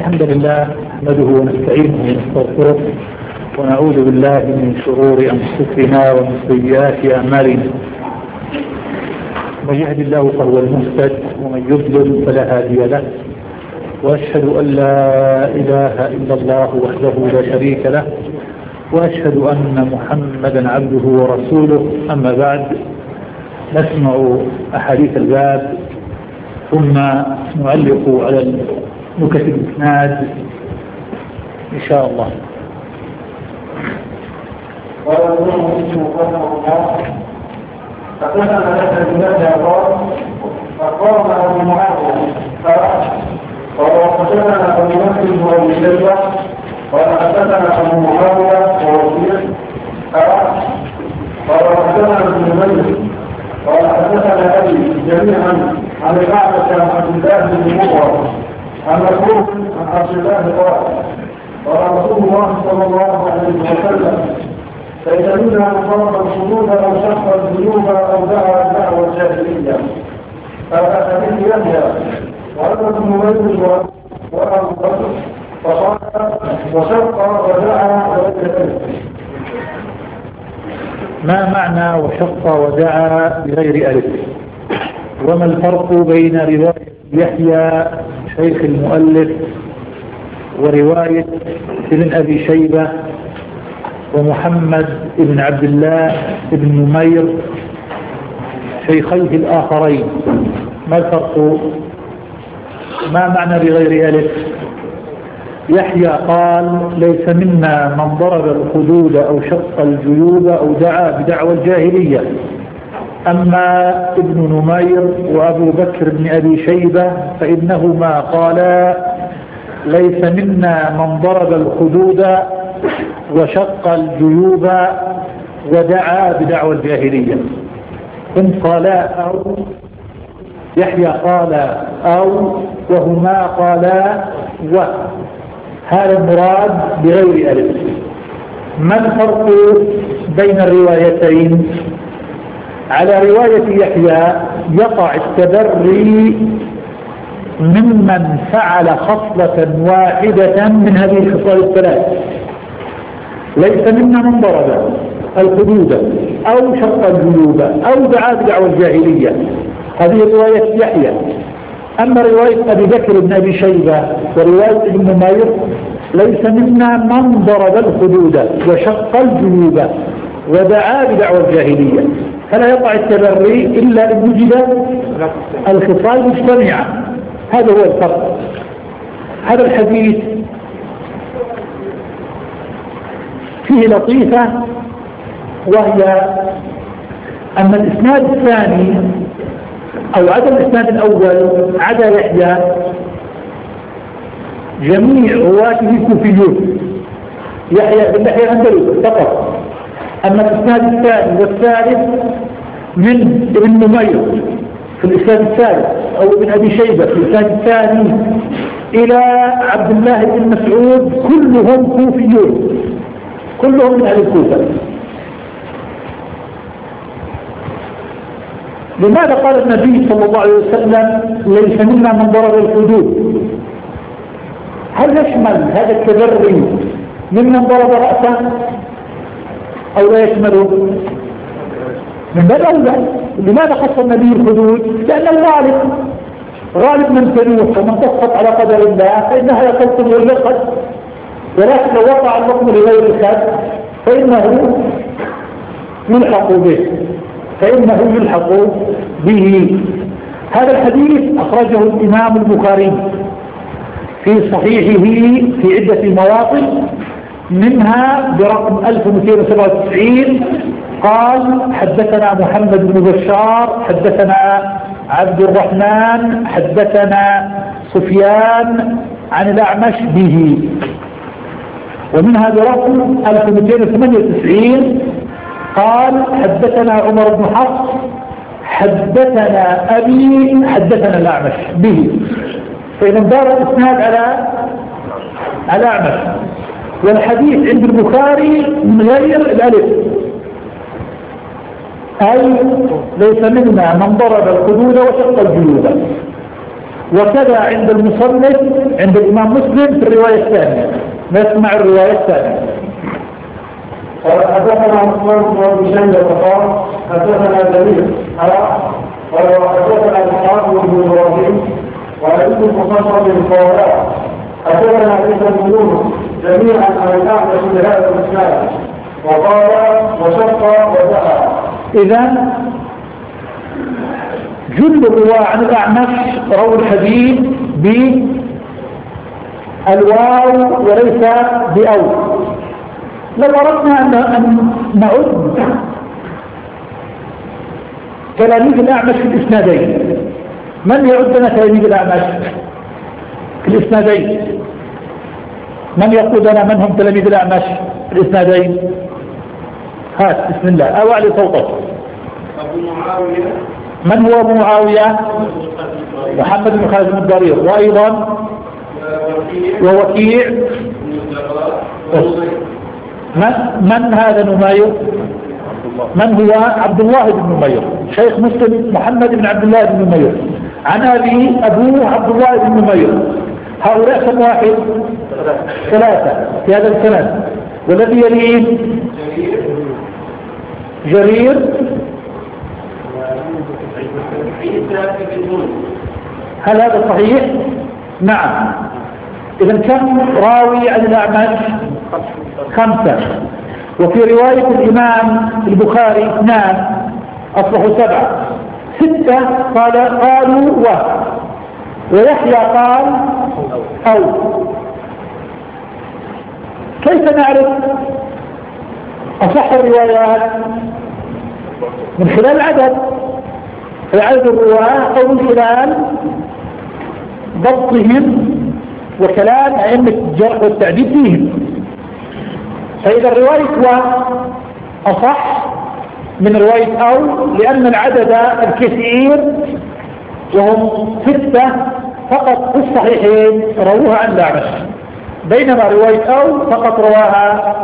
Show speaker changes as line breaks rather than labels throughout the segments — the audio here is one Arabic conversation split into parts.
الحمد لله نحمده ونستعينه ونستغفره ونعوذ بالله من شرور أنفسنا ومن سيئات أعمالنا. من يهد الله فهو المهتد ومن يضلل فلا هادي له، وأشهد أن لا إله إلا الله وحده لا شريك له، وأشهد أن محمدا عبده ورسوله. أما بعد، نسمع أحاديث الباب ثم نعلق على نكت الإسناد إن شاء الله.
حدثنا يحيى بن يحيى قال أخبرنا أبو معاوية قال حدثنا أبو بكر بن أبي شيبة قال حدثنا أبو معاوية ووكيع قال حدثنا ابن مالك قال حدثنا أبي جميعا عن الأعمش عن عبد الله بن مغرب عن مسروق عن عبد الله قال رسول الله صلى الله عليه وسلم: فإذا منا فرض الحدود أو شق الذنوب أو دعا دعوة الجاهلية. هذا حديث يحيى وأما ابن مالك وأبو بكر فقال وشق ودعا ولم.
ما معنى وشق ودعا بغير ألف؟ وما الفرق بين رواية يحيى شيخ المؤلف ورواية ابن أبي شيبة ومحمد بن عبد الله بن نمير شيخيه الآخرين؟ ما الفرق؟ ما معنى بغير ألف؟ يحيى قال: ليس منا من ضرب الخدود أو شق الجيوب أو دعا بدعوى الجاهلية. أما ابن نمير وأبو بكر بن أبي شيبة فإنهما قالا: ليس منا من ضرب الخدود وشق الجيوب ودعا بدعوى الجاهلية. هم قالا أو، يحيى قال أو، وهما قالا و. هذا المراد بغير ألف. ما الفرق بين الروايتين؟ على رواية يحيى يقع التبري ممن فعل خصلة واحدة من هذه الخصال الثلاث. ليس منا من ضرب الخدود أو شق الجيوب أو دعا بدعوى الجاهلية. هذه رواية يحيى. أما رواية أبي بكر بن أبي شيبة ورواية ابن نمير: ليس منا من ضرب الخدود وشق الجيوب ودعا بدعوى الجاهلية. فلا يقع التبري إلا إن وجد الخصال مجتمعة. هذا هو الفرق. هذا الحديث فيه لطيفة، وهي أن الإسناد الثاني أو عدا الإسناد الأول عدا يحيى جميع رواته كوفيون. يحيى بن يحيى الأندلسي فقط. أما الإسناد الثاني والثالث من ابن نمير في الإسناد الثالث أو ابن أبي شيبة في الإسناد الثاني إلى عبد الله بن مسعود كلهم كوفيون، كلهم من أهل الكوفة. لماذا قال النبي صلى الله عليه وسلم: ليس منا من ضرب الحدود؟ هل يشمل هذا التبري ممن ضرب رأسه أو لا يشمله؟ من باب أولى. لماذا خص النبي الحدود؟ لأن غالب من تنوح ومن تسقط على قدر الله فإنها يقلتم واللقد، ولكن لو وقع الحكم لغير الخد فإنه يلحق به. هذا الحديث أخرجه الإمام البخاري في صحيحه في عدة مواطن، منها برقم 1297 قال: حدثنا محمد بن بشار حدثنا عبد الرحمن حدثنا سفيان عن الأعمش به. ومنها برقم 1298 قال: حدثنا عمر بن حفص حدثنا أبي حدثنا الأعمش به. فإذا دار الإسناد على أعمش. والحديث عند البخاري من غير الألف، أي ليس منا من ضرب الخدود وشق الجيوب. وكذا عند المصنف عند الإمام مسلم في الرواية الثانية، نسمع الرواية الثانية.
قال حدثنا عثمان بن شيبة قال حدثنا جرير قال وحدثنا إسحاق بن إبراهيم وعلي بن مصطفى بن قال حدثنا عيسى بن يونس جميعا عن الأعمش بهذا الإسناد وقال وشق ودعا.
إذا جل الرواة عن الأعمش رووا الحديث بالواو وليس بأو. لو أردنا أن نعد تلاميذ الأعمش في الإسنادين، من يعدنا تلاميذ الأعمش في الإسنادين؟ من يقول لنا من هم تلاميذ الأعمش في الإسنادين؟ هات بسم الله، أو علي صوتك.
أبو معاوية.
من هو أبو معاوية؟ محمد بن خالد بن الضرير، وأيضا ووكيع. من هذا نمير؟ من هو؟ عبد الله بن نمير، شيخ مسلم محمد بن عبد الله بن نمير، عن أبوه عبد الله بن نمير. هؤلاء كم واحد؟ ثلاثة في هذا السند. والذي يليه جرير. هل هذا صحيح؟ نعم. إذا كم راوي عن الأعمش؟ 5. وفي رواية الإمام البخاري 2 أصبحوا 7. 6 قالوا ويحيى قال أو. كيف نعرف أصح الروايات؟ من خلال عدد الرواة أو من خلال ضبطهم وكلام أئمة الجرح والتعديل فيهم. فإذا الرواية أصح من رواية أو، لأن العدد الكثير وهم 6 فقط في الصحيحين رووها عن الأعمش، بينما رواية أو فقط رواها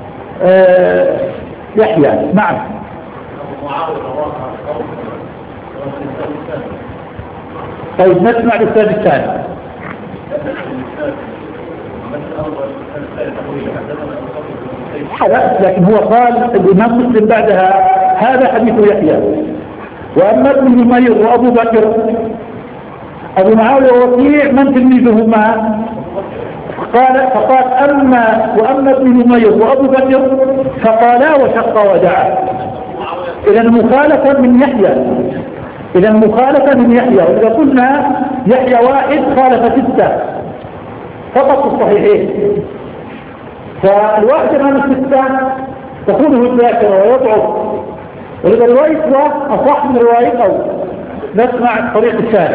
يحيى. نعم. طيب نسمع الأستاذ الثاني. لكن هو قال الإمام مسلم بعدها هذا حديث يحيى. وأما ابن نمير وأبو بكر أبو معاوية ووكيع من تلميذهما؟ فقال وأما ابن نمير وأبو بكر فقالا وشق ودعا. إذا مخالفة من يحيى. وإذا قلنا يحيى واحد خالف 6 فقط في الصحيحين، فالواحد امام 6 تكون الذاكرة ويضعف، ولذا رواية أصح من رواية أو. نسمع الطريق الثاني.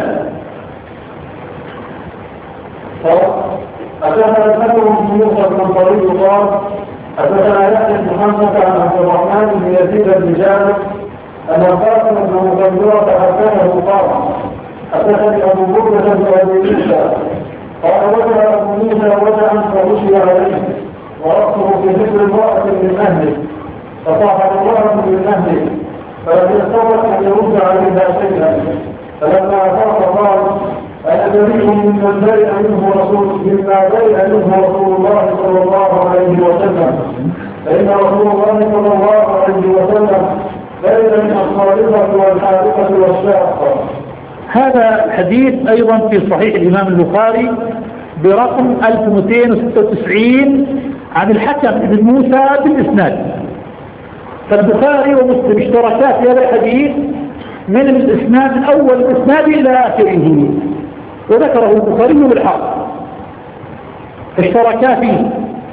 حدثنا الحكم بن موسى بن طريق قال حدثنا يحيى بن حمزة عن عبد الرحمن بن يزيد بن جابر أن القاسم بن مغيرة حدثه قال حدثني أبو بكر بن أبي موسى قال وجد أبو موسى وجعا فغشي عليه ورأسه في مثل امرأة من أهله، فصاحب امرأة من أهله فلم يستطع أن يرد عليها شيئا، فلما أفاق قال أنا بريء مما برئ منه رسول الله صلى الله عليه وسلم، فإن رسول الله صلى الله عليه وسلم برئ من الصالحة والحادثة والشاقة.
هذا الحديث أيضا في صحيح الإمام البخاري برقم 1296 عن الحكم بن موسى بالإسناد. فالبخاري ومسلم اشتركا في هذا الحديث من الإسناد الأول الإسناد إلى آخره، وذكره البخاري بالحق اشتركا فيه.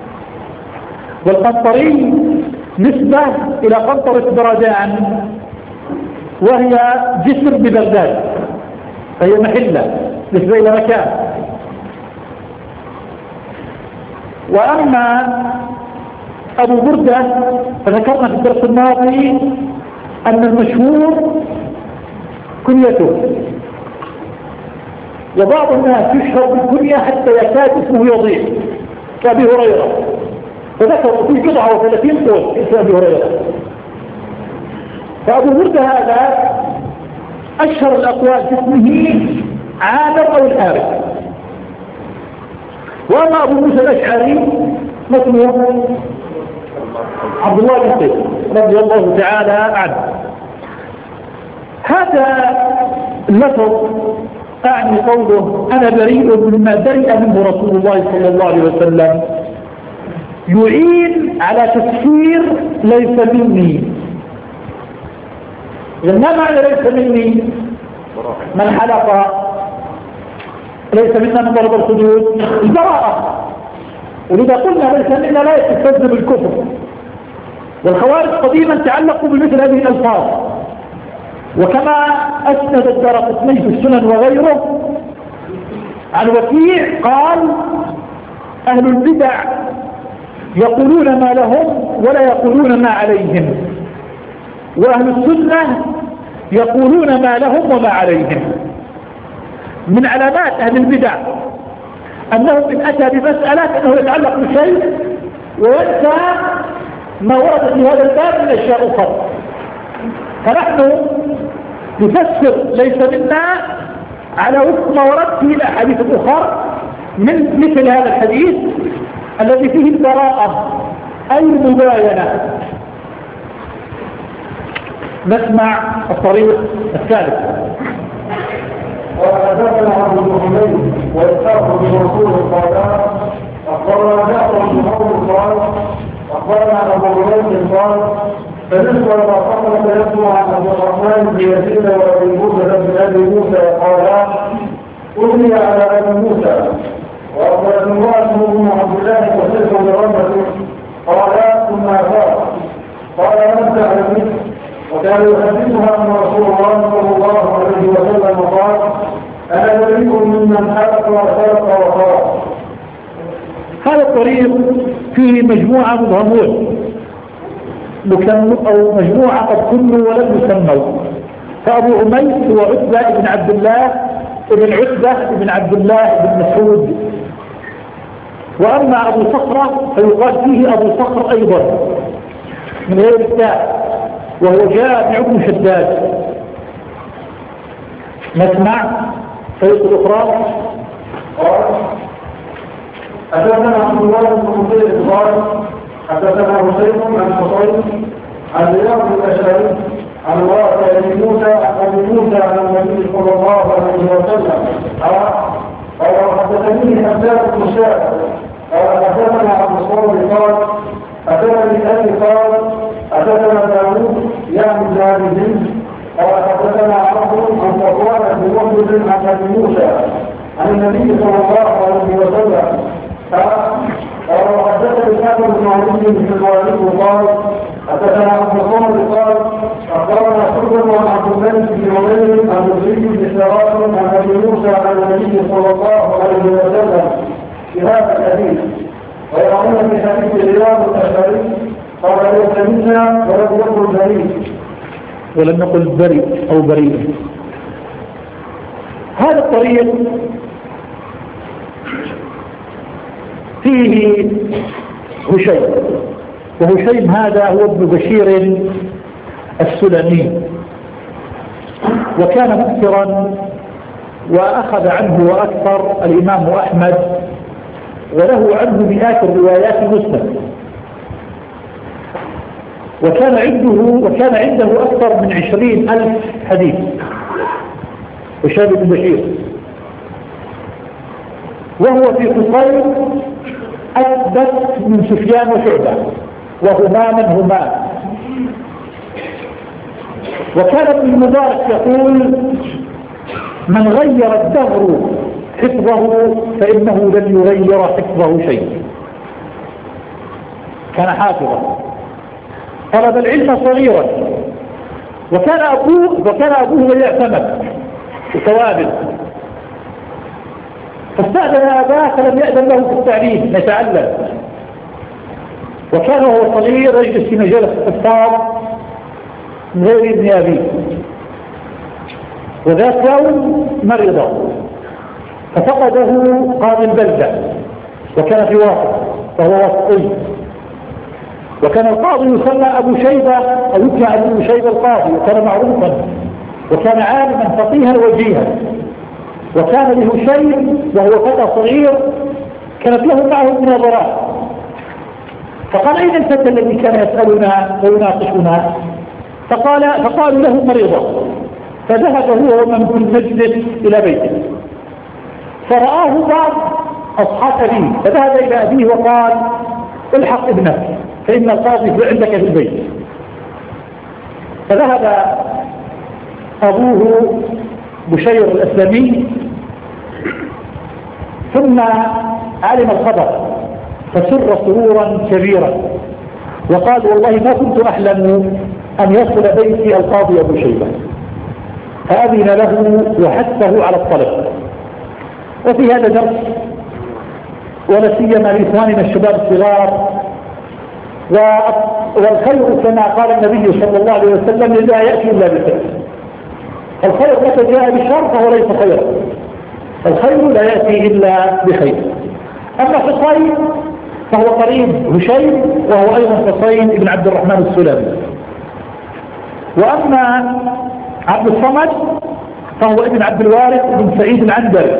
والقنطري نسبة إلى قنطرة برادان وهي جسر ببغداد، فهي محلة نسبة إلى مكان. وأما أبو بردة فذكرنا في الدرس الماضي أن المشهور كنيته، وبعض الناس يشهر بالكنية حتى يكاد اسمه يضيع كأبي هريرة، فذكروا في 37 قول اسم أبي هريرة. فأبو بردة هذا أشهر الأقوال في اسمه عامر أو الحارث. وأما أبو موسى الأشعري مثله عبد الله بن قيس رضي الله تعالى عنه. هذا اللفظ أعني قوله أنا بريء مما برئ منه رسول الله صلى الله عليه وسلم يعين على تفسير ليس مني. ما معنى ليس مني؟ من حلق ليس منا من ضرب الحدود البراءة. ولذا قلنا ليس منا لا يستلزم الكفر. والخوارج قديما تعلقوا بمثل هذه الألفاظ. وكما أسند الدارقطني في السنن وغيره عن وكيع قال أهل البدع يقولون ما لهم ولا يقولون ما عليهم، وأهل السنة يقولون ما لهم وما عليهم. من علامات أهل البدع أنه إن أتى بمسألة أنه يتعلق بشيء وينسى ما ورد في هذا الباب من أشياء أخرى. فنحن نفسر ليس منا على وفق ما ورد في الأحاديث الأخرى من مثل هذا الحديث الذي فيه البراءة أي المباينة. نسمع الطريق الثالث.
وحدثنا عبد الحميد وإسحاق بن منصور قال أخبرنا جعفر بن عمرو قال أخبرنا أبو هريرة قال فنسبة فقط يسمع عن عبد الرحمن بن يزيد وأبي موسى بن أبي موسى قال أغني على أبي موسى وأخبرنا امرأة بن عبد الله وسلف برمته قال ثم أفاق قال نبدأ على وكان يحدثها أن رسول الله صلى الله عليه وسلم قال أنا بريء ممن حلق وسرق وخرق.
هذا الطريق فيه مجموعة مبهمون أو مجموعة قد كلوا ولم يسموا. فأبو عميس هو عتبة بن عبد الله بن عتبة بن عبد الله بن مسعود. وأما أبو صخرة فيقال فيه أبو صخر أيضا من غير التاء وهو جامع بن شداد. نسمع طريق الأخرى.
قال حدثنا عبد الله بن مسعود قال حدثنا حسين عن حسين عن رياض الأشعري عن امرأة أبي موسى عن النبي صلى الله عليه وسلم قال حدثني حسان بن شاعر قال حدثنا عبد الصمد قال حدثني أبي قال حدثنا داوود يعني بن أبي هند قال حدثنا عمرو عن صفوان بن محمد عن أبي موسى عن النبي صلى الله عليه وسلم قال وحدثني كامل بن علي بن الوالد قال حدثنا عبد الصمد قال اخبرنا حكم عن عبد الملك بن عمير عن زيد بن سراج عن ابي موسى عن النبي صلى الله عليه وسلم في هذا الحديث ويرون في حديث رياض الاشعري قال ليس منا ولم يقل بريء
ولم نقل بريء او بريء. هذا الطريق فيه هشيم، وهشيم هذا هو ابن بشير السلمي، وكان مكثرا وأخذ عنه وأكثر الإمام أحمد، وله عنه مئات الروايات المسند، وكان عنده أكثر من 20,000 حديث. هشيم بن بشير وهو في قصير أثبت من سفيان وشعبة، وهما من هما. وكان ابن المبارك يقول من غير الدهر حفظه فإنه لن يغير حفظه شيء. كان حافظا، طلب العلم صغيرا، وكان أبوه يعتمد وتوابل، فاستأذن أباه فلم يأذن له في التعليم يتعلم. وكان هو صغير يجلس في مجالس الحفاظ من غير ابن أبيه. وذات يوم مرض ففقده قاضي البلدة، وكان في واسط وهو واسطي، وكان القاضي يسمى أبو شيبة أو يدعى أبو شيبة القاضي، وكان معروفا وكان عالما فقيها وجيها. وكان لهشيم وهو فتى صغير كانت له معه مناظرات، فقال أين الفتى الذي كان يسألنا ويناقشنا؟ فقالوا له مريضة، فذهب هو ومن في المجلس إلى بيته، فرآه بعض أصحاب أبيه، فذهب إلى أبيه وقال الحق ابنك فإن القاضي عندك في البيت. فذهب أبوه بشير الأسلمي ثم علم الخبر فسر سرورا كبيرا وقال والله ما كنت أحلم أن يصل بيتي القاضي أبو شيبة، فأذن له وحثه على الطلب. وفي هذا درس ولا سيما لإخواننا الشباب الصغار، والخير كما قال النبي صلى الله عليه وسلم لا يأتي إلا بخير. الخير متى جاء بشر فهو ليس خيرا، الخير لا يأتي إلا بخير. أما حصين فهو قريب هشيم وهو أيضا حصين بن عبد الرحمن السلمي. وأما عبد الصمد فهو ابن عبد الوارث بن سعيد العنبري.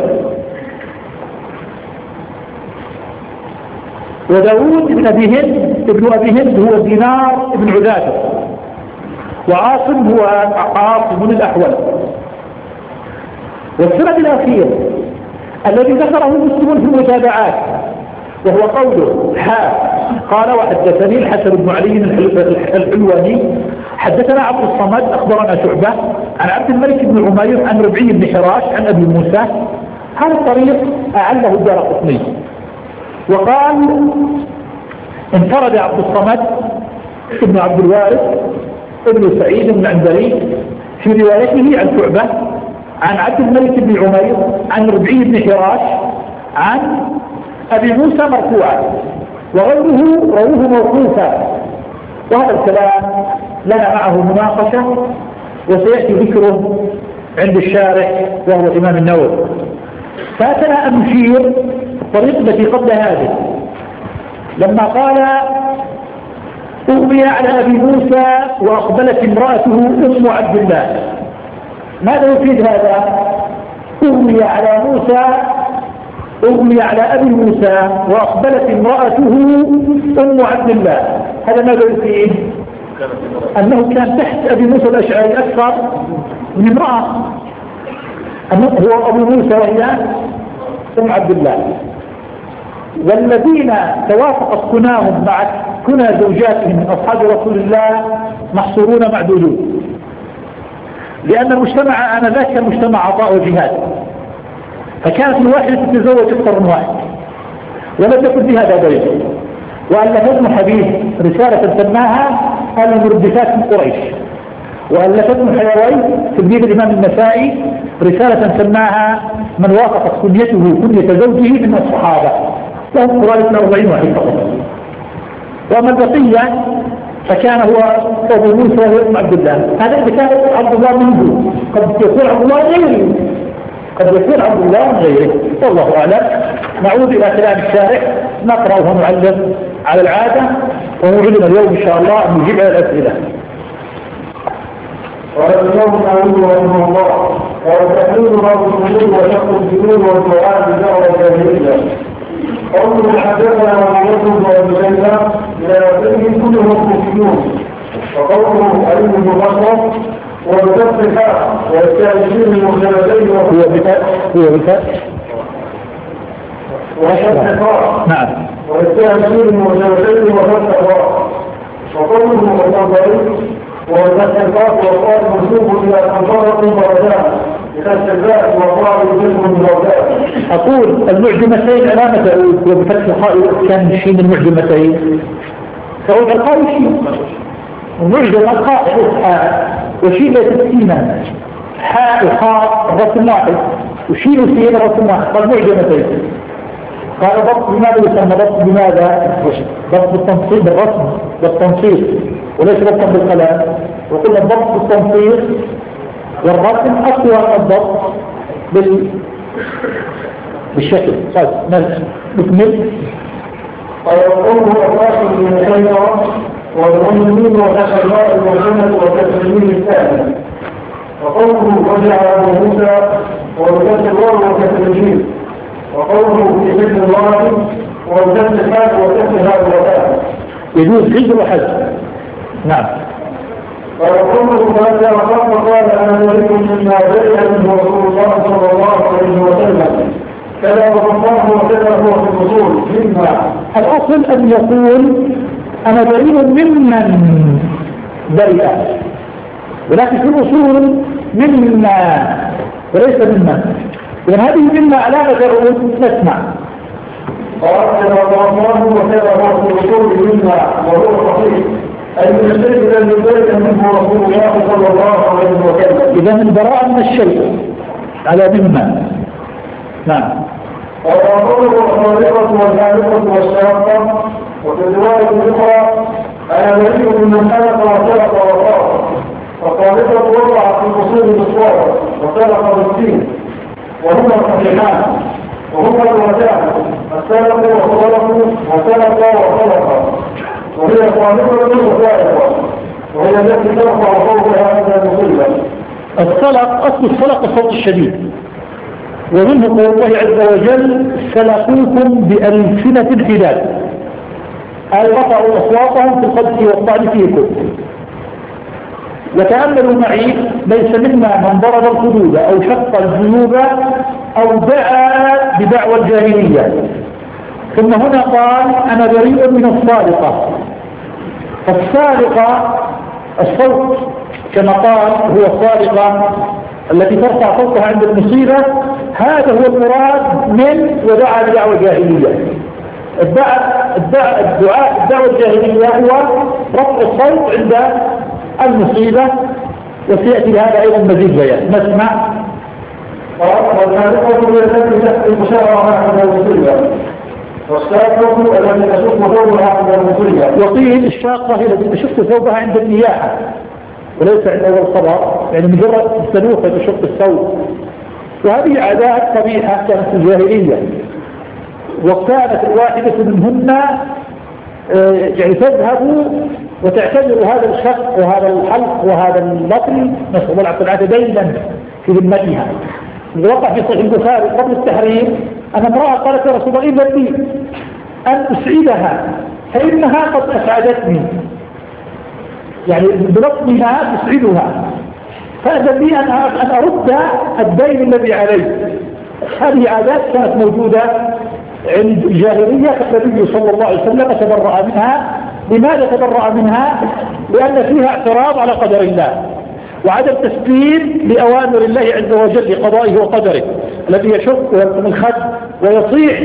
وداود بن أبي هند هو دينار بن عذافة. وعاصم هو عاصم الأحول. والسند الأخير الذي ذكره المسلمون في المتابعات وهو قوله قال وحدثني الحسن بن علي الحلواني حدثنا عبد الصمد أخبرنا شعبة عن عبد الملك بن عمير عن ربعي بن حراش عن أبي موسى. هذا الطريق أعله الدارقطني وقال انفرد عبد الصمد ابن عبد الوارث ابن سعيد بن عنبري في روايته عن شعبة عن عبد الملك بن عمير عن ربعي بن حراش عن أبي موسى مرفوعا، وغيره رواه موقوفا. وهذا الكلام لنا معه مناقشة وسيأتي ذكره عند الشارح وهو الإمام النووي. فاتنا أن نشير الطريق التي قبل هذه لما قال أغمي على أبي موسى وأقبلت امرأته أم عبد الله. ماذا يفيد هذا؟ أغمي على أبي موسى وأقبلت امرأته أم عبد الله. هذا ماذا يفيد؟ أنه كان تحت أبي موسى الأشعري أكثر من امرأة، أنه هو أبو موسى وهي أم عبد الله. والذين توافقت كناهم مع كنى زوجاتهم من أصحاب رسول الله محصورون معدودون، لأن المجتمع آنذاك كان مجتمع عطاء وجهاد، فكانت الواحدة تتزوج أكثر من واحد ولم يكن في هذا دليل. وألف ابن حبيب رسالة سماها المردفات من قريش، وألف ابن حيوي تلميذ الإمام النسائي رسالة سماها من وافقت كنيته كنية زوجه من الصحابة، لهم قرابة 40 واحد فقط. وأما البقية فكان هو أبو موسى وهو ابن عبد الله. هذا إذا كان عبد الله منه، قد يكون عبد الله غيره، قد يكون عبد الله من غيره، والله أعلم. نعود إلى كلام الشارح نقرأ ونعلم على العادة، ونعلم اليوم إن شاء الله أن نجيب على الأسئلة.
قال الإمام النووي رحمه الله وتحليل بعض الشهور وشق الجنون والدعاء بدعوى الجاهلية. قوله حدثنا ويوسف وابن شيبة إلى آخره كلهم مفسدون. وقوله علي بن بكر وبكسر الحاء والتأثير المختلفين
هو بكسر نعم
والتأثير المختلفين وفتح الراء. وقوله الطبري وفتح الراء وقال منسوب إلى أنصار درجات إلى السباء وقال جسم درجات.
أقول المعجمتين علامة وبفتح الخاء كان يشين المعجمتين، فهو الخاء يشين ومعجم الخاء وشين لتسكينا حاء الخاء الرسم واحد وشين وسين الرسم واحد فالمعجمتين. قال ضبط بماذا يسمى ضبط بماذا؟ ضبط بالتنصيص بالرسم بالتنصيص وليس ضبطا بالقلم. وقلنا الضبط بالتنصيص والرسم أقوى من الضبط بالشكل. طيب نكمل.
ويقوم الراس من خيرا والمؤمنين وفتح الراء والجنة وتسليم الثاني. وقوله رجع أبو موسى وبكسر الواو وكسر الجيم، وقوله في ذكر الله وبكسر الحاء وكسر هذا الوكاء
يجوز حجر وحجر. نعم.
ويقوله تعالى وقال قال أنا بريء مما برئ منه رسول الله صلى الله عليه وسلم كذا الله وكذا هو في الأصول مما.
الأصل أن يقول أنا بريء ممن برئ، ولكن في الأصول مما وليس ممن. إذن هذه مما علامة الرؤوس نسمع.
قال كذا الله وكذا هو في الأصول مما وهو صحيح أي من الشيء الذي برئ منه رسول الله صلى الله عليه وسلم.
إذا البراءة من الشيء على مما. نعم.
وقوله الخالقة والخالقة والشاقة وفي الرواية الأخرى أنا بريء ممن خلق وخلق وخلق. فالخالقة وضع في أصول الإصرار وخلق بالدين وهما صحيحان وهما الوجاه السلق وخلق وخلق وخلق، وهي خالقة وخالقة وهي التي ترفع صوتها إلى المصيبة.
الصلق أصل الصلق الصوت الشديد، ومنه قول الله عز وجل سلقوكم بألسنة حداد، أي رفعوا أصواتهم في القدس والطعن فيكم. وتأملوا معي ليس منا من ضرب الخدود أو شق الجيوب أو دعا بدعوى الجاهلية، ثم هنا قال أنا بريء من الصالقة. فالصالقة الصوت كما قال هو الصالقة التي ترفع صوتها عند المصيبة، هذا هو المراد من ودعا بدعوى الجاهلية. الدعاء الجاهلية هو رفع الصوت عند المصيبة، وسيأتي هذا أيضا مزيد بيان. نسمع.
والخالقة هي التي تأتي المشارعة عند المصيبة، والشاقة التي تشق ثوبها عند المصيبة.
وقيل الشاقة هي التي تشق ثوبها عند النياحة وليس عند أول صبر، يعني مجرد السلوخة تشق الثوب. وهذه عادات قبيحة كانت في الجاهلية، وكانت الواحدة منهن يعني تذهب وتعتبر هذا الشق وهذا الحلق وهذا اللطل نسأل الله العافية دينا في ذمتها. وقع في صحيح البخاري قبل التحريم أن امرأة قالت يا رسول الله إذن لي أن أسعدها فإنها قد أسعدتني، يعني بلطمها تسعدها، فأذن لي أن أرد الدين الذي علي. هذه عادات كانت موجودة عند الجاهلية، فالنبي صلى الله عليه وسلم تبرأ منها. لماذا تبرأ منها؟ لأن فيها اعتراض على قدر الله وعدم تسليم لأوامر الله عز وجل لقضائه وقدره الذي يشق ويلقم الخد ويصيح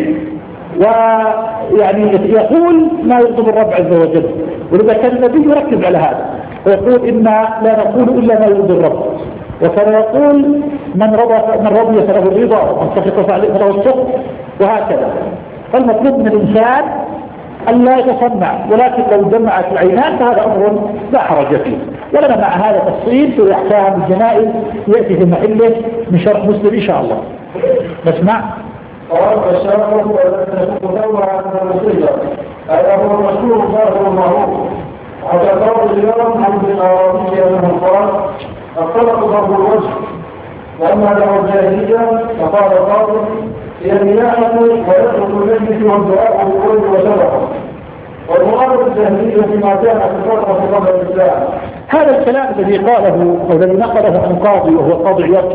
ويعني يقول ما يغضب الرب عز وجل. ولذا كان النبي يركز على هذا ويقول إنا لا نقول إلا ما يرضي الرب، وكان يقول من رضي فله الرضا ومن سخط فله السخط، وهكذا. فالمطلوب من الإنسان أن لا يتصنع، ولكن لو دمعت العينان فهذا أمر لا حرج فيه. ولنا مع هذا تفصيل في أحكام الجنائز يأتي في محله من شرح مسلم إن شاء الله. نسمع.
قال الشاقة التي تشق ثوبها عند المصيبة، هذا هو المشهور ظاهر المعروف. حتى قول اليوم عن العربية أنه قال الطلق ضرب الوجه، وأما له الجاهلية فقال قائل هي النياحة ويترك المجلس والدعاء بالقول وشرعه، والمراد الجاهلية فيما كان في فترة قبل الإسلام.
هذا الكلام الذي قاله أو الذي نقله عن قاضي وهو قاضي عياض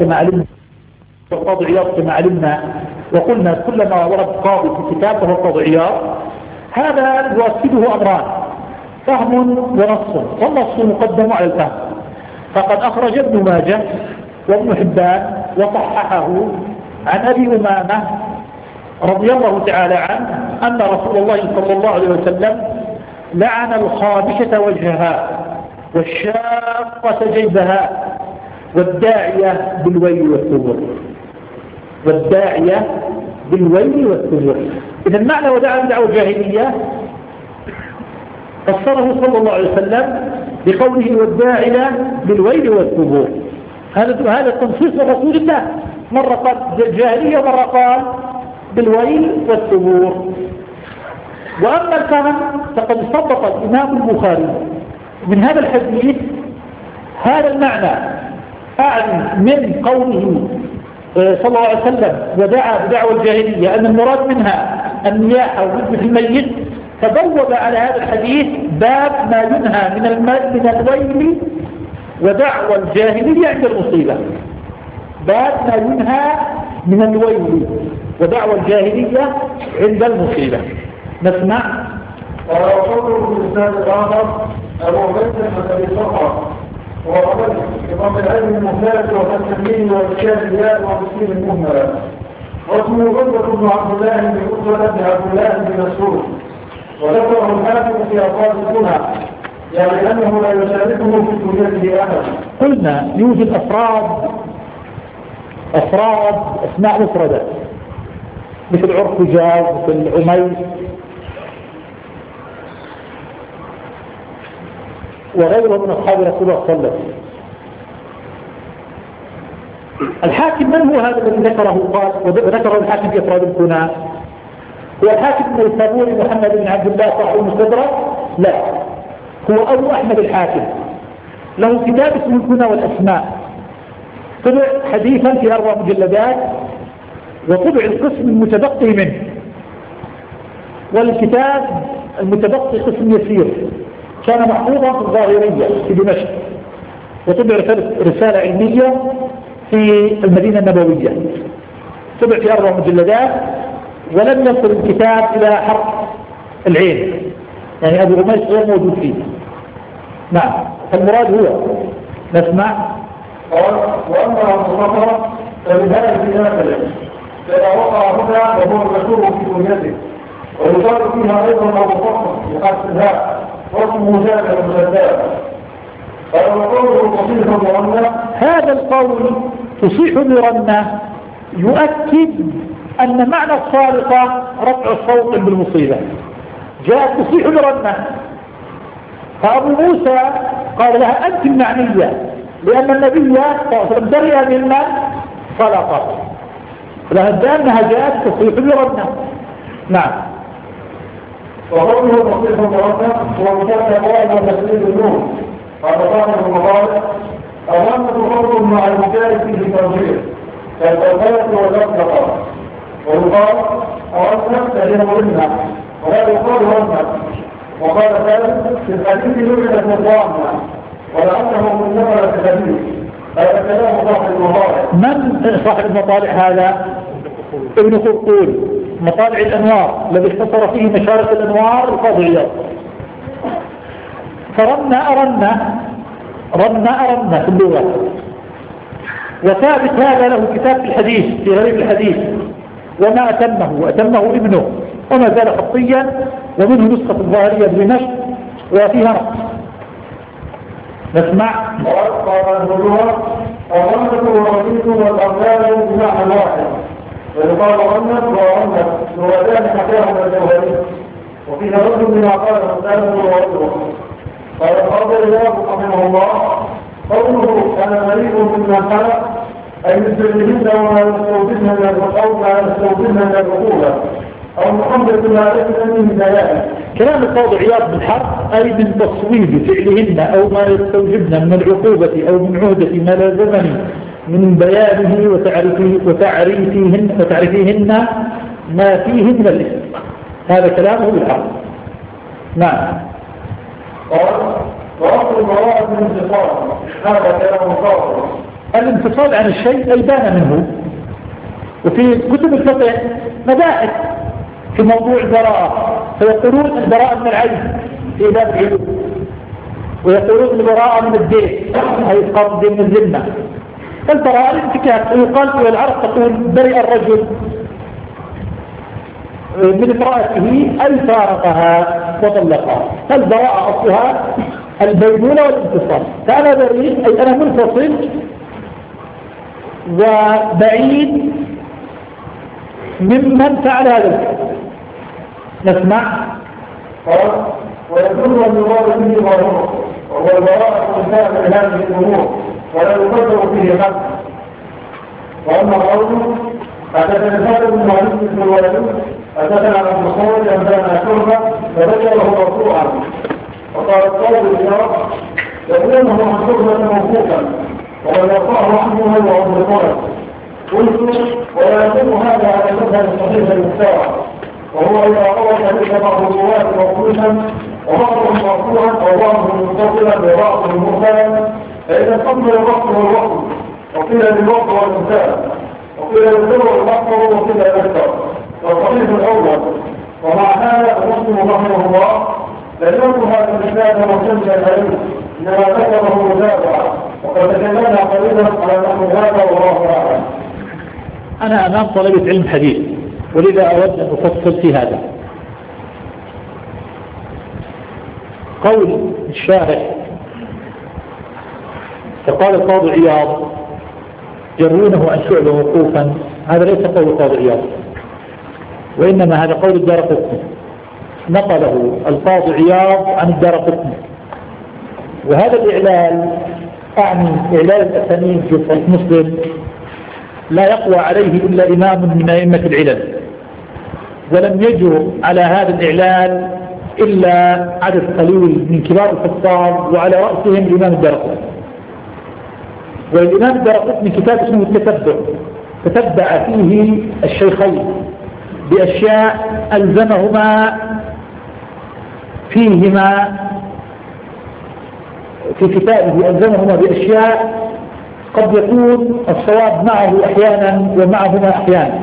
كما علمنا وقلنا كلما ورد قاضي في كتاب فهو قاضي عياض، هذا يؤكده أمران: فهم ونص، والنص مقدم على الفهم. فقد أخرج ابن ماجه وابن حبان وصححه عن أبي أمامة رضي الله تعالى عنه أن رسول الله صلى الله عليه وسلم لعن الخابشة وجهها والشاقة جيبها والداعية بالويل والثبور. إذا المعنى ودعا بدعوى الجاهلية فسره صلى الله عليه وسلم بقوله والداعية بالويل والثبور. هذا تنصيص رسول الله، مرة قال الجاهلية مرة قال بالويل والثبور. وأما الفهم فقد استنبط الإمام البخاري من هذا الحديث هذا المعنى، أعني من قوله صلى الله عليه وسلم ودعا بدعوى الجاهلية أن المراد منها النياحة وخدمة الميت، فبوب على هذا الحديث باب ما ينهى من الويل ودعوى الجاهلية عند المصيبة. باب ما ينهى من الويل ودعوى الجاهلية عند المصيبة. نسمع.
وقوله في الإسلام الآخر أبو بكر الذي صفر وقبل إمام العلم الممتاز والتسليم والكاملات والمسلم المهملة، واسمه غزة بن عبد الله بن عتبة بن عبد الله بن مسعود، وذكره الحاكم في ألفاظ الكنى، يعني أنه لا يشاركه في كنيته أحد.
قلنا يوجد أفراد أسماء مفردة مثل عرفجة مثل عميس وغيره من أصحاب رسول الله صلى الله عليه وسلم. الحاكم من هو هذا الذي ذكره؟ قال وذكره الحاكم في أفراد الكنى هو الحاكم النيسابوري محمد بن عبد الله صاحب المستدرك؟ لا، هو أبو أحمد الحاكم، له كتاب اسمه الكنى والأسماء، طبع حديثا في 4 مجلدات، وطبع القسم المتبقي منه، والكتاب المتبقي قسم يسير كان محفوظا في الظاهرية في دمشق، وطبع رسالة علمية في المدينة النبوية، طبع في 4 مجلدات، ولم يصل الكتاب إلى حرف العين، يعني أبو عميس غير موجود فيه. نعم، فالمراد هو. نسمع.
قال وأما الصفر فبهذا في نافله، فإذا وقع هنا وهو المشهور في كنيته، ويقال فيها أيضا أبو صفر بحسبها واسمه جابر بن شداد. قال وقوله تصيح مرنة،
هذا القول تصيح مرنة يؤكد أن معنى الصارقة رفع الصوت بالمصيبة. جاءت تصيح مرنة، فأبو موسى قال لها أنت المعنية، لأن النبي صلى الله عليه وسلم دري ممن صلقه، فلهذا أنها جاءت تصيح مرنة. نعم.
وقوله تصيح مرنة هو مشاهد قائم وتسليل النور. قال صاحب المضارع الرمة فرض مع المكان فيه ترجيح كالتوفيق والأطلقة، ويقال أرمنا تجد مرنة ولا يقال رمة. وقال ثالث في الحديث يوجد مضامنا ولعله من نظر في الحديث. هذا كلام صاحب المضارع.
من صاحب المطالع هذا؟ ابن خرقول، مطالع الأنوار الذي اختصر فيه مشارق الأنوار القاضي عياض. فرمنا في اللغة. وثابت هذا له كتاب في الحديث في غريب الحديث، وما أتمه ابنه، وما زال خطيا، ومنه نسخة الظاهرية بدمشق وفيها نقص. نسمع.
قال الهجوة الرمة والرميد والأرجال بمعنى واحد، ويقال رمة ورمة لغتان حكاهم الجوهري، وفيها رجل بما قال الثالث ورجل. قال الأرض الإله رحمه الله قوله أنا مريض ممن خلق، أي مثلهن وما يستوجبن من العقوبة أو محمد ما ليس من بيان.
كلام القاضي عياض بالحرف أي من تصويب فعلهن أو ما يستوجبن من العقوبة أو من عهدة ما لازمني من بيانه وتعريفيهن ما فيه من الإثم. هذا كلامه بالحرف. نعم.
قال وأصل المواعظ من انتصار، هذا كلام صادق.
الانفصال عن الشيء أي بان منه. وفي كتب الفقه مباحث في موضوع البراءة، فيقولون البراءة من العين في باب العيوب، ويقولون البراءة من الدين أي القبض من الذمة، فالبراءة الانتكاك. ويقال في العرب تقول برئ الرجل من امرأته أي فارقها وطلقها، فالبراءة أصلها البينونة والانفصال. فأنا بريء أي أنا منفصل وبعيد ممن فعل هذا الفعل. نسمع.
قال ويكون المراد به ظاهره، وهو البراءة من فعل هذه الأمور ولا يقدر فيه حد. وأما قوله حدثنا خالد بن معروف بن الولد حدثنا عن المصور أنبانا شربة فذكره مرفوعا، وقال القول بالشرف يقوله عن شربة موقوفا وقد يرفعه عنه وهو الطرف، قلت ولا يكون هذا على المذهب الصحيح المختار، وهو إذا روى حديث بعض الرواة موقوفا وبعضهم مرفوعا أو بعضهم متصلا وبعضهم مرسلا، فإذا قبل الوقت والوقت وقيل للوقت والإنسان وقيل للسر والأكبر وقيل الأكثر والصحيح الأول. ومع هذا المسلم رحمه الله لم يكن هذا الإسلام مرسلا عليه، إنما ذكره متابعة، وقد تكلمنا قليلا على نحو هذا والله أعلم.
أنا أمام طلبة علم حديث، ولذا أود أن أفصل في هذا. قول الشارح فقال القاضي عياض يروونه عن شعبة موقوفا، هذا ليس قول القاضي عياض، وإنما هذا قول الدارقطني، نقله القاضي عياض عن الدارقطني. وهذا الإعلال أعني إعلال الأسانيد في صحيح مسلم لا يقوى عليه إلا إمام من أئمة العلل، ولم يجر على هذا الإعلال إلا عدد قليل من كبار الحفاظ، وعلى رأسهم الإمام الدارقطني. والإمام الدارقطني كتاب اسمه التتبع، تتبع فيه الشيخين بأشياء ألزمهما فيهما في كتابه، ألزمهما بأشياء قد يكون الصواب معه أحيانا ومعهما أحيانا.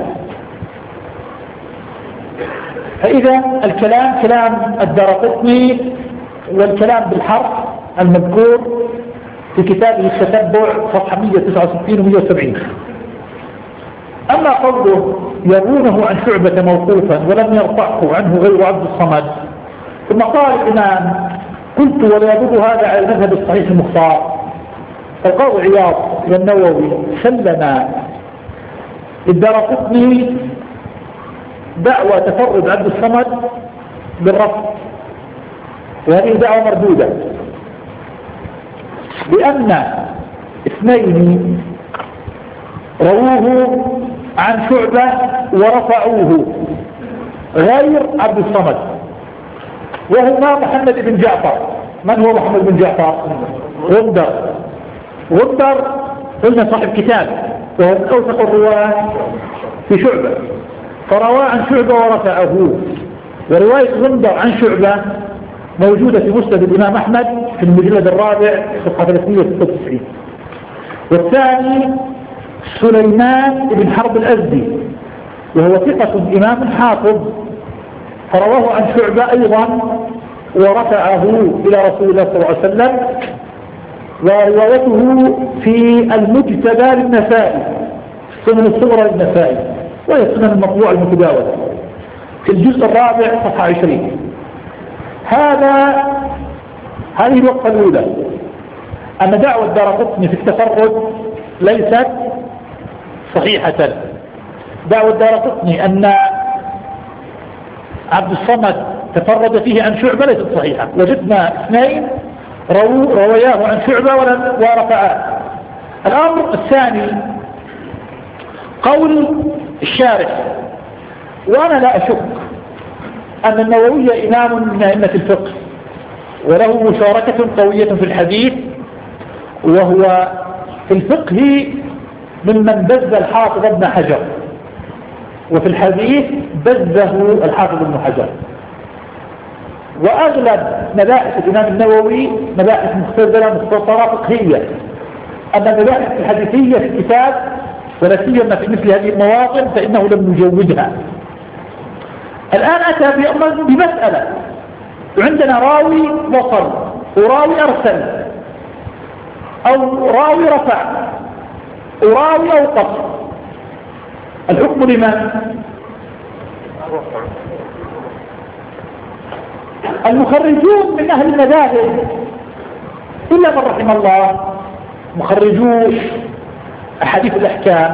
فإذا الكلام كلام الدارقطني، والكلام بالحرف المذكور في كتابه التتبع صفحة 169 و 170. أما قوله يرونه عن شعبة موقوفا ولم يرفعه عنه غير عبد الصمد، ثم قال الإمام قلت ولا يضر هذا على المذهب الصحيح المختار. القاضي عياض والنووي سلم الدارقطني دعوى تفرد عبد الصمد بالرفض، وهذه دعوة مردودة، لأن اثنين رووه عن شعبة ورفعوه غير عبد الصمد، وهما محمد بن جعفر. من هو محمد بن جعفر؟ غندر قلنا صاحب كتاب، وهو من أوثق الرواة في شعبة، فروى عن شعبة ورفعه. ورواية غندر عن شعبة موجودة في مسند الإمام أحمد في المجلد الرابع صفحة 396. والثاني سليمان بن حرب الأزدي، وهو ثقة إمام حافظ، فرواه عن شعبة أيضا ورفعه إلى رسول الله صلى الله عليه وسلم. وروايته في المجتبى للنسائي، السنن الصغرى للنسائي، وهي السنن المطبوعة المتداولة في الجزء الرابع صفحة 20. هذه الوقفة الأولى، أن دعوة الدارقطني في التفرد ليست صحيحة. دعوة الدارقطني أن عبد الصمد تفرد فيه عن شعبة ليست صحيحة. وجدنا اثنين روياه عن شعبة ورفعاه. الأمر الثاني قول الشارح، وأنا لا أشك أن النووي إمام من أئمة الفقه، وله مشاركة قوية في الحديث، وهو في الفقه ممن بذ الحافظ ابن حجر، وفي الحديث بذه الحافظ ابن حجر. وأغلب مباحث الإمام النووي مباحث مختلفة مختصرة فقهية، أما المباحث الحديثية في الكتاب ولا سيما في مثل هذه المواطن فإنه لم يجودها. الآن أتى بمسألة، عندنا راوي وصل وراوي أرسل، أو راوي رفع وراوي أوقف، الحكم لمن؟ المخرجون من أهل المذاهب إلا من رحم الله، مخرجو أحاديث الأحكام،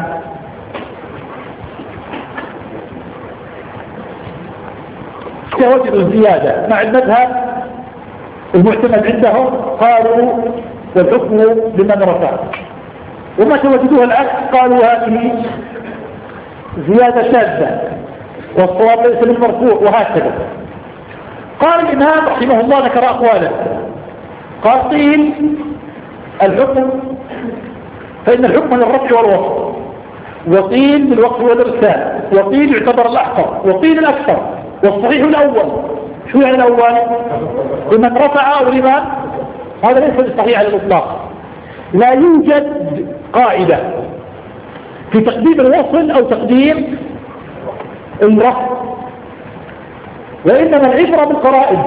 وجدوا الزيادة مع المذهب المعتمد عندهم، قالوا والحكم لمن رفع. وما توجدوها العكس قالوا هذه زيادة شاذة والصواب ليس بالمرفوع، وهكذا. قال الإمام رحمه الله ذكر أقوالا، قال قيل الحكم فإن الحكم للرفع والوصف، وقيل بالوقف والإرسال، وقيل يعتبر الأحقر، وقيل الأكثر، والصحيح الأول. شو يعني الأول؟ لمن رفع أو لمن؟ هذا ليس بالصحيح على الإطلاق. لا يوجد قاعدة في تقديم الوصل أو تقديم الرفع، وإنما العبرة بالقرائن.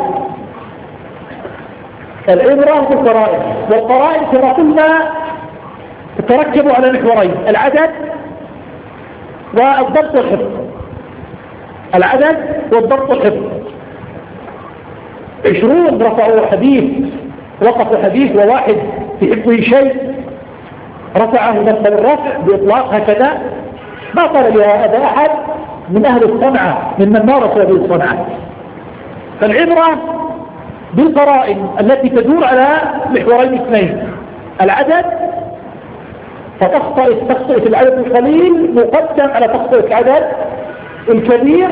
العبرة بالقرائن، والقرائن كما قلنا تتركب على محورين: العدد والضبط والحفظ. العدد والضبط والحفظ. 20 رفعوا حديث، وقفوا حديث، وواحد في حفظه شيء رفعه نفس الرفع بإطلاق هكذا، ما قال لهذا أحد من أهل الصنعة ممن مارس هذه الصنعة. فالعبرة بالقرائن التي تدور على محورين اثنين: العدد، فتخطئ العدد القليل مقدم على تخطئ العدد الكبير،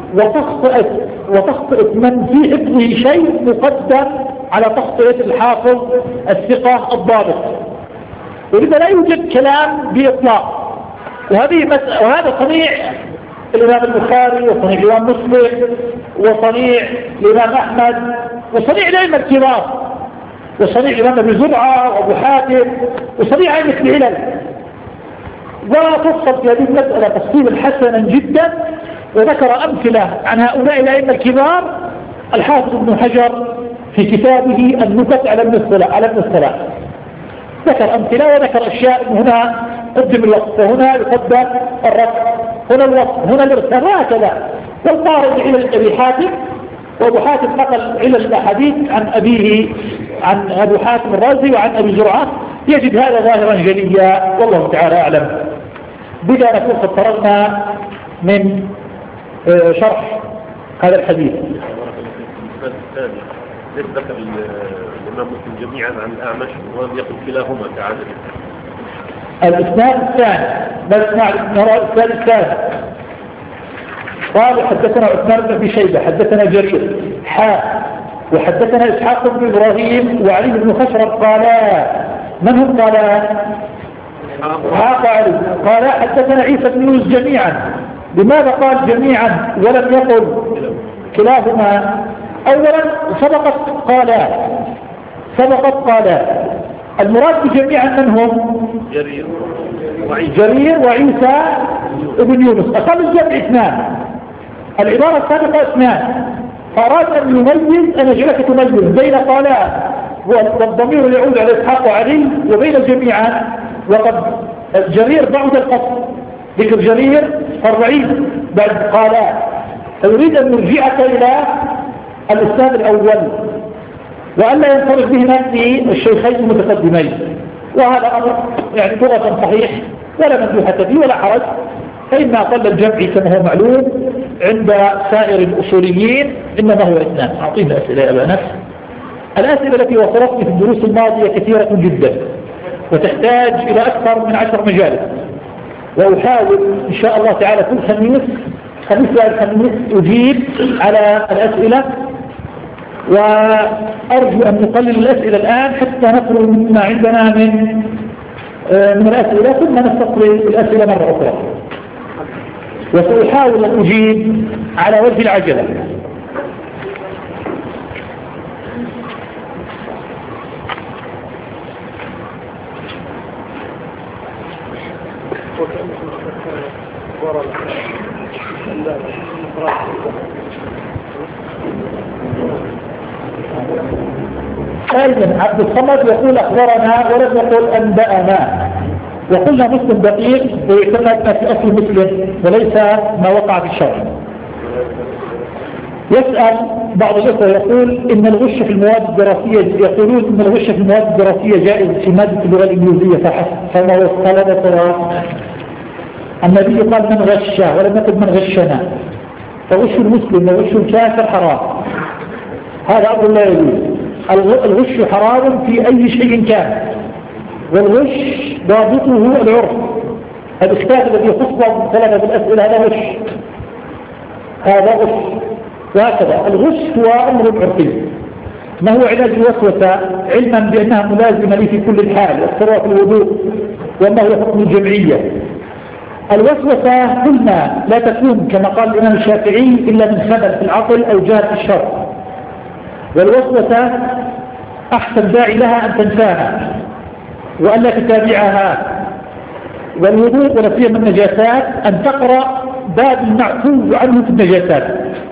وتخطئ من في حفظه شيء مقدم على تخطئة الحافظ الثقة الضابط. ولذا لا يوجد كلام بإطلاق. وهذا صنيع الإمام البخاري، وصنيع الإمام مسلم، وصنيع الإمام أحمد، وصنيع الأئمة الكبار، وصنيع الإمام أبي زرعة وأبو حاتم، وصنيع أئمة العلل. وفصل في هذه المسألة تفصيلا حسنا جدا، وذكر أمثلة عن هؤلاء الأئمة الكبار الحافظ ابن حجر في كتابه النكت على ابن الصلاح. ذكر أمثلة وذكر أشياء: هنا قدم الوقف، وهنا يقدم الرفع، هنا الوقف، هنا الإرسال، وهكذا. والقارئ علل أبي حاتم، وأبو حاتم نقل علل الأحاديث عن أبيه، عن أبو حاتم الرازي وعن أبي زرعة، يجد هذا ظاهرا جليا، والله تعالى أعلم. بذا نكون قد فرغنا من شرح هذا الحديث.
ليس ذكر الإمام مسلم جميعا عن الأعمش ولم يقل كلاهما كعادة.
الإسناد الثاني، بل نرى الإسناد الثاني. قال: حدثنا عثمان بن أبي شيبة، حدثنا جرير وحدثنا إسحاق بن إبراهيم وعلي بن خشرب قالا. من هم قالا؟ علي قال: حدثنا عيسى بن يونس جميعا. لماذا قال جميعا ولم يقل كلاهما؟ أولا سبقت قالا. المراد بجميعا من هم؟ جرير وعيسى ابن يونس. أقل الجمع اثنان، العبارة السابقة اثنان، فأراد أن يميز، أن يجعلك تميز بين قالا والضمير يعود على إسحاق وعلي، وبين جميعا. وقد جرير بعد القصر، ذكر جرير فرعين بعد قالا، فيريد أن يرجعك إلى الإسناد الأول، وألا ينفرد بهما في الشيخين المتقدمين. وهذا أمر يعني لغة صحيح ولا مندوحة فيه ولا حرج، فإن أقل الجمع كما هو معلوم عند سائر الأصوليين إنما هو اثنان. أعطينا أسئلة يا أبا أنس. الأسئلة التي وصلتني في الدروس الماضية كثيرة جدا، وتحتاج إلى أكثر من 10 مجالس، وأحاول إن شاء الله تعالى كل خميس أجيب على الأسئلة، وأرجو أن نقلل الأسئلة الآن حتى نخرج مما عندنا من الأسئلة، ثم نستقبل الأسئلة مرة أخرى. وسأحاول أن أجيب على وجه العجلة. أيضا عبد الصمد يقول أخبرنا ولم يقول أنبأنا، وقلنا مسلم دقيق ويعتمد ما في أصل مسلم وليس ما وقع في الشرع. يسأل بعض الأخوة يقول إن الغش في المواد الدراسية، يقولون إن الغش في المواد الدراسية جائز في مادة اللغة الإنجليزية فحسب، فما وصل ترى النبي قال من غش ولم يقل من غشنا، فغش المسلم وغش الكافر حرام، هذا أمر لا يجوز. الغش حرام في أي شيء كان، والغش ضابطه العرف. الأستاذ الذي خص طلبة بالأسئلة هذا غش، وهكذا الغش هو أمر عرفي. ما هو علاج الوسوسة؟ علما بأنها ملازمة لي في كل الحال، والصلاة في الوضوء، وما هو حكم الجمعية. الوسوسة قلنا لا تكون كما قال الإمام الشافعي إلا من خبل في العقل أو جهل في الشر، والوسوسة أحسن داعي لها أن تنساها وأن لا تتابعها. والوضوء ونفيه من النجاسات أن تقرأ باب المعفو عنه في النجاسات.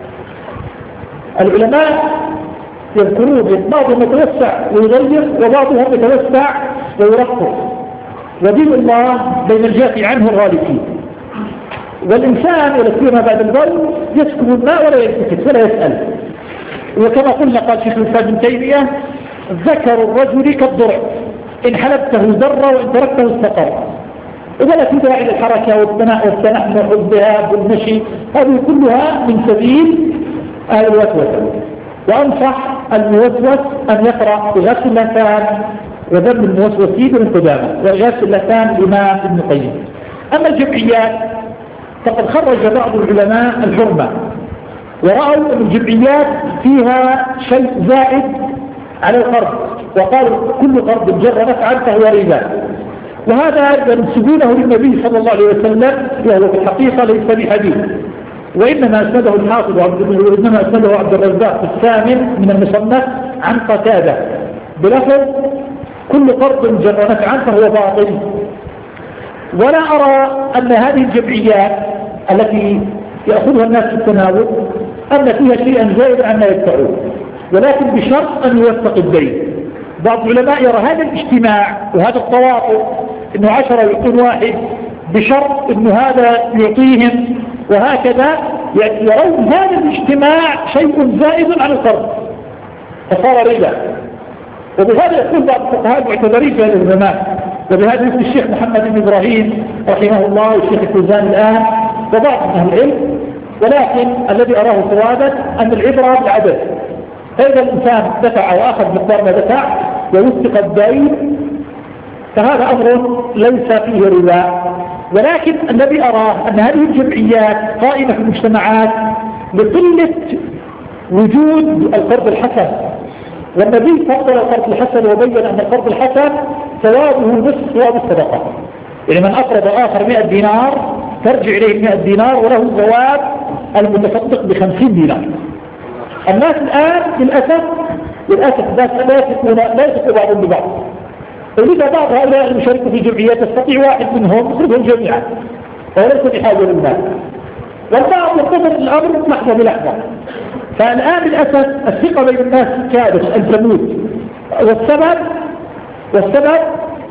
العلماء يذكرون بعضهم يتوسع ويغير وبعضهم يتوسع ويرقق، ودين الله بين الجافي عنه الغالب فيه. والإنسان ولسيما بعد البول يسكب الماء ولا يلتفت ولا يسأل. وكما قلنا قال شيخ الإسلام ابن تيمية ذكر الرجل كالضرع إن حلبته ذر وإن تركته استقر. ولا في داعي للحركة والتنحنح والذهاب والمشي، هذه كلها من سبيل أهل الوسوسة. وأنصح الموسوس أن يقرأ بغسل اللسان وذم الموسوسين من قدامه وغسل اللسان الإمام ابن القيم. أما الجمعيات فقد خرج بعض العلماء الحرمة ورأوا أن الجمعيات فيها شيء زائد على القرض، وقالوا كل قرض جر نفعا فهو ربا، وهذا ينسبونه للنبي صلى الله عليه وسلم وهو في الحقيقة ليس بحديث، وإنما أسنده الحافظ وإنما أسنده عبد الرزاق في الثامن من المصنف عن قتادة بلفظ كل قرض جر نفعا فهو باطل. ولا أرى أن هذه الجمعيات التي يأخذها الناس في التناول أن فيها شيئا زائد عما يدفعون، ولكن بشرط أن يوفق الدين. بعض العلماء يرى هذا الاجتماع وهذا التواطؤ انه 10 يعطون واحد بشرط انه هذا يعطيهم وهكذا، يرون هذا الاجتماع شيء زائد عن القرض فصار ربا. وبهذا يقول بعض الفقهاء المعتبرين في هذا الزمان، وبهذا يفتي الشيخ محمد بن إبراهيم رحمه الله والشيخ الفوزان الآن وبعض من أهل العلم، ولكن الذي أراه صوابا أن العبرة بالعدد. فإذا الإنسان دفع وأخذ مقدار ما دفع ووثق الدين فهذا أمر ليس فيه ربا. ولكن الذي أراه أن هذه الجمعيات قائمة في المجتمعات لقلة وجود القرض الحسن، والنبي فضل القرض الحسن وبين أن القرض الحسن ثوابه نصف ثواب الصدقة، يعني من أقرض آخر 100 دينار ترجع إليه 100 دينار وله ثواب المتصدق ب50 دينار. الناس الآن للأسف الناس لا يثق بعضهم ببعض، ولذا بعض هؤلاء المشاركة في جمعيات يستطيع واحد منهم يخرجهم جميعا وليس بحاجة للمال، والبعض يقتضي الأمر لحظة بلحظة. فالآن للأسف الثقة بين الناس كادت أن تموت، والسبب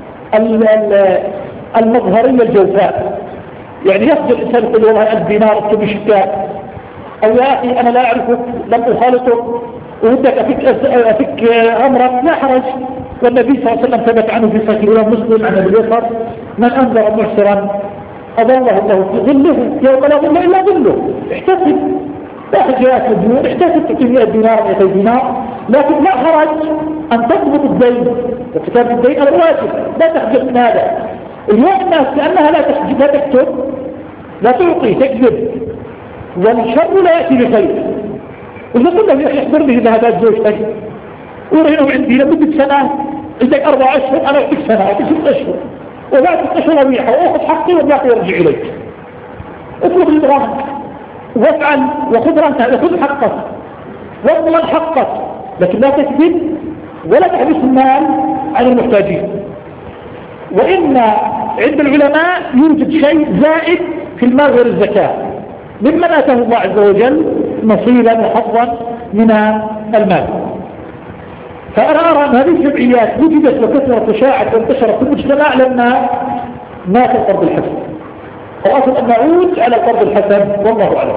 المظهرية الجوفاء. يعني يصدر الإنسان يقول والله 1000 دينار اكتب شكاك، أو يا أخي أنا لا أعرفك لم أخالطك وودك أفك أمرك، لا حرج. والنبي صلى الله عليه وسلم ثبت عنه في صحيح الإمام مسلم عن أبي اليسر من أنذر معسرا أظله الله في ظله يوم لا ظل إلا ظله. احتسب، لا حجات الديون، احتسب تعطي 100 دينار 200 دينار، لكن لا حرج أن تضبط الدين، وكتاب الدين الواجب لا تحجب من هذا. اليوم الناس لأنها لا تكتب لا تعطي تكذب، والشر لا يأتي بخير. وإذا قلنا له يحضرني ذهبات زوجتك ورهنهم عندي لمدة سنة، عندك 4 أشهر أنا أعطيك سنة أعطيك 6 أشهر، وبعد 6 أشهر أبيحها وأخذ حقي والباقي يرجع إليك. اطلب الرهن وافعل وخذ رهنك وخذ حقك واضمن حقك، لكن لا تكذب ولا تحبس المال عن المحتاجين. وإن عند العلماء يوجد شيء زائد في المال غير الزكاة ممن آتاه الله عز وجل نصيبا وحظا من المال. فأنا أرى أن هذه الجمعيات وجدت وكثرت وشاعت وانتشرت في المجتمع لما مات القرض الحسن، وأصل أن نعود على القرض الحسن والله أعلم.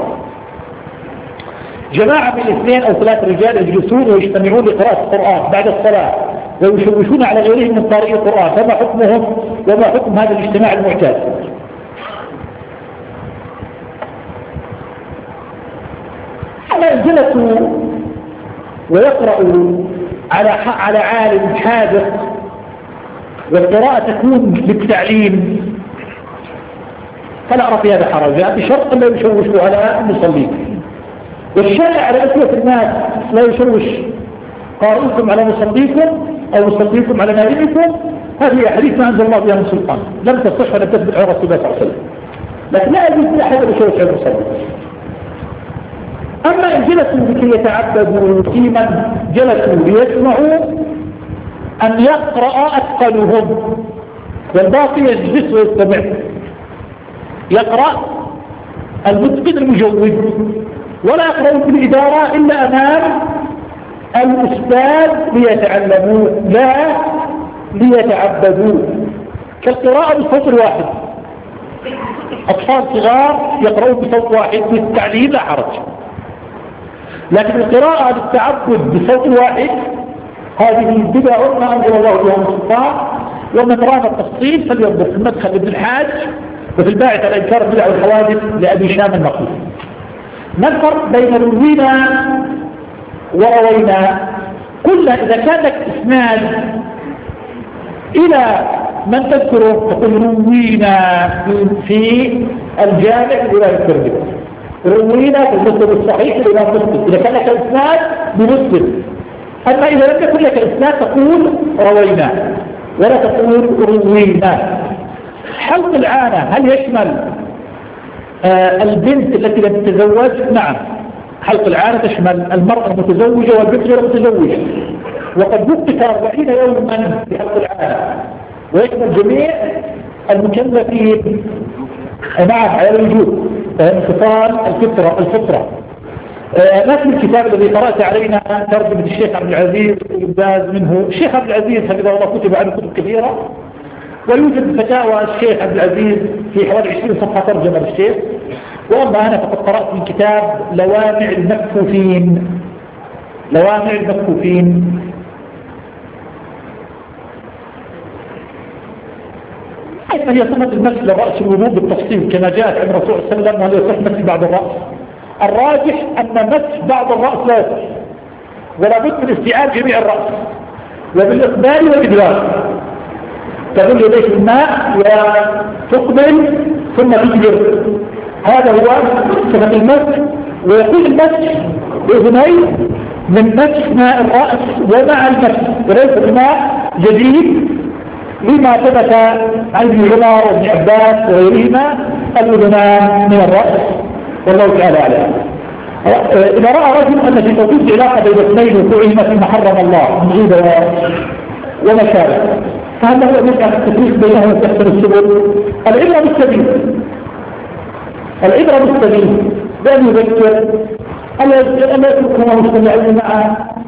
جماعة من 2 أو 3 رجال يجلسون ويجتمعون لقراءة القرآن بعد الصلاة ويشوشون على غيرهم من قارئي القرآن، فما حكمهم وما حكم هذا الاجتماع المعتاد؟ أما إن جلسوا ويقرأوا على عالم حاذق والقراءة تكون للتعليم فلا أرى في هذا حرج، بشرط لا يشوشوا على المصلين. والشارع على أسوة الناس لا يشوش قارئكم على مصليكم أو مصليكم على نائمكم، هذه حديث ما أنزل الله بها من سلطان لم تصح ولم تثبت عن رسول الله صلى الله عليه وسلم. لكن لا يجوز لأحد بشوش المسلم. أما إن جلسوا لكي يتعبدوا في من جلسوا ليسمعوا أن يقرأ أثقلهم والباقي يجلس ويستمع. يقرأ المتقن المجود ولا يقرأ في الإدارة إلا أمام الأستاذ ليتعلموا لا ليتعبدوا، كالقراءة بصوت الواحد. أطفال صغار يقرؤون بصوت واحد في التعليم لا حرج، لكن القراءة بالتعبد بصوت واحد هذه بدعة ما أنزل الله بها من سلطان. ومن رام التفصيل فلينظر في المدخل لابن الحاج وفي الباعث على إنكار البدع والحوادث لأبي شام النقي. ما الفرق بين روينا وروينا؟ قلنا إذا كان لك إسناد إلى من تذكره تقول روينا في الجامع إلى الترمذي، روينا في المسند الصحيح إلى مسلم إذا كان لك إسناد بمسلم. أما إذا لم يكن لك إسناد تقول روينا ولا تقول روينا. حلق العانة هل يشمل البنت التي لم تتزوج؟ نعم، حلق العانة تشمل المرأة المتزوجة والبنت غير المتزوجة، وقد وقت 40 يوما في حلق العانة ويشمل جميع المكلفين. نعم على الوجود انفصال الفطرة. نفس الكتاب الذي قرأت علينا ترجمة الشيخ عبد العزيز والإبداز منه. الشيخ عبد العزيز حفظه الله كتب عنه كتب كثيرة، ويوجد فتاوى الشيخ عبد العزيز في حوالي 20 صفحة ترجمة للشيخ. وأما أنا فقد قرأت من كتاب لوامع المكفوفين. لوامع المكفوفين هي صفة المسح لرأس الوضوء بالتفصيل كما جاءت عن الرسول صلى الله عليه وسلم، وهل يصح مسح بعض الرأس؟ الراجح أن مسح بعض الرأس لا يصح، ولا بد من استيعاب جميع الرأس وبالإقبال والإدبار. تقول يديك الماء وتقبل ثم تجبر، هذا هو صفة المسح. ويقول المسح بأذنين من مسح ماء الرأس ومع المسح وليس بماء جديد، لما ثبت عن ابن عمر وابن عباس وغيرهما الأذنان من الرأس والله تعالى أعلم. إذا رأى رجل أن في توجد علاقة بين اثنين وقوعهما فيما حرم الله من غيبة ومشابه، فهذا هو يجعل التفريق بينهما تحت السبل. العبرة بالسبيل، العبرة بالسبيل بأن يذكر ألا يتركهما مجتمعين معا